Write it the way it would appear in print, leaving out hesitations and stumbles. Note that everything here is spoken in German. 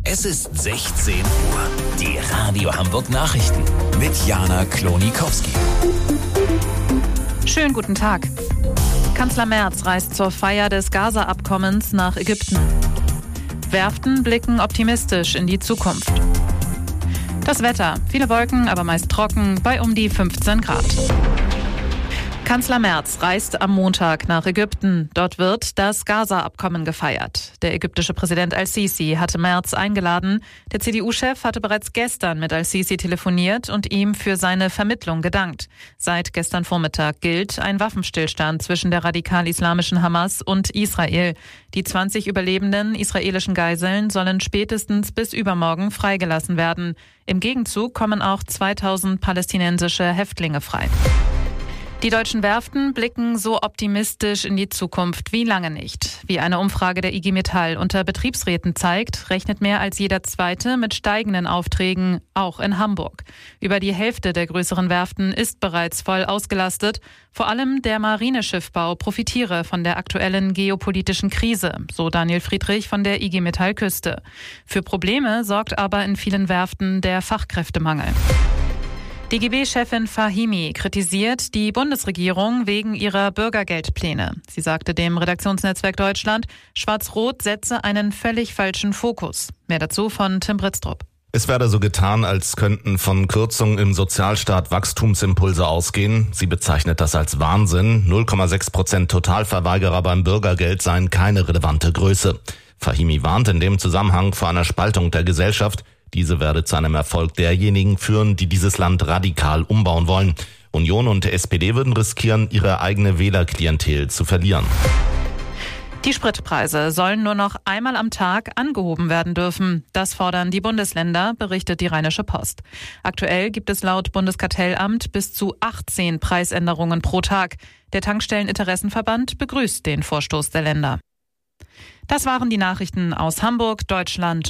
Es ist 16 Uhr. Die Radio Hamburg Nachrichten mit Jana Klonikowski. Schönen guten Tag. Kanzler Merz reist zur Feier des Gaza-Abkommens nach Ägypten. Werften blicken optimistisch in die Zukunft. Das Wetter. Viele Wolken, aber meist trocken, bei um die 15 Grad. Kanzler Merz reist am Montag nach Ägypten. Dort wird das Gaza-Abkommen gefeiert. Der ägyptische Präsident al-Sisi hatte Merz eingeladen. Der CDU-Chef hatte bereits gestern mit al-Sisi telefoniert und ihm für seine Vermittlung gedankt. Seit gestern Vormittag gilt ein Waffenstillstand zwischen der radikal-islamischen Hamas und Israel. Die 20 überlebenden israelischen Geiseln sollen spätestens bis übermorgen freigelassen werden. Im Gegenzug kommen auch 2000 palästinensische Häftlinge frei. Die deutschen Werften blicken so optimistisch in die Zukunft wie lange nicht. Wie eine Umfrage der IG Metall unter Betriebsräten zeigt, rechnet mehr als jeder Zweite mit steigenden Aufträgen, auch in Hamburg. Über die Hälfte der größeren Werften ist bereits voll ausgelastet. Vor allem der Marineschiffbau profitiere von der aktuellen geopolitischen Krise, so Daniel Friedrich von der IG Metall Küste. Für Probleme sorgt aber in vielen Werften der Fachkräftemangel. DGB-Chefin Fahimi kritisiert die Bundesregierung wegen ihrer Bürgergeldpläne. Sie sagte dem Redaktionsnetzwerk Deutschland, Schwarz-Rot setze einen völlig falschen Fokus. Mehr dazu von Tim Britztrup. Es werde so getan, als könnten von Kürzungen im Sozialstaat Wachstumsimpulse ausgehen. Sie bezeichnet das als Wahnsinn. 0,6% Totalverweigerer beim Bürgergeld seien keine relevante Größe. Fahimi warnt in dem Zusammenhang vor einer Spaltung der Gesellschaft. Diese werde zu einem Erfolg derjenigen führen, die dieses Land radikal umbauen wollen. Union und SPD würden riskieren, ihre eigene Wählerklientel zu verlieren. Die Spritpreise sollen nur noch einmal am Tag angehoben werden dürfen. Das fordern die Bundesländer, berichtet die Rheinische Post. Aktuell gibt es laut Bundeskartellamt bis zu 18 Preisänderungen pro Tag. Der Tankstelleninteressenverband begrüßt den Vorstoß der Länder. Das waren die Nachrichten aus Hamburg, Deutschland